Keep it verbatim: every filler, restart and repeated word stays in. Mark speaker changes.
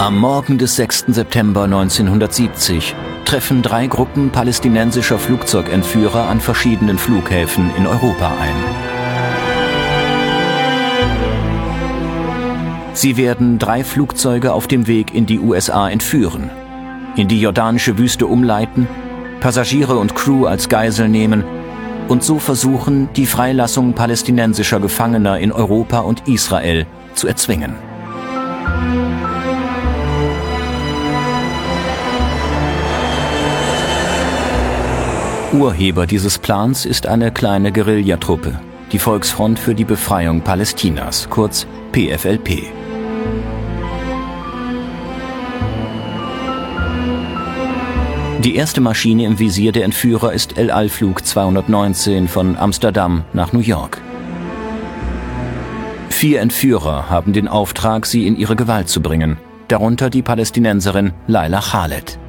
Speaker 1: Am Morgen des sechsten September neunzehnhundertsiebzig treffen drei Gruppen palästinensischer Flugzeugentführer an verschiedenen Flughäfen in Europa ein. Sie werden drei Flugzeuge auf dem Weg in die U S A entführen, in die jordanische Wüste umleiten, Passagiere und Crew als Geisel nehmen und so versuchen, die Freilassung palästinensischer Gefangener in Europa und Israel zu erzwingen. Urheber dieses Plans ist eine kleine Guerillatruppe, die Volksfront für die Befreiung Palästinas, kurz P F L P. Die erste Maschine im Visier der Entführer ist El Al-Flug zweihundertneunzehn von Amsterdam nach New York. Vier Entführer haben den Auftrag, sie in ihre Gewalt zu bringen, darunter die Palästinenserin Laila Khaled.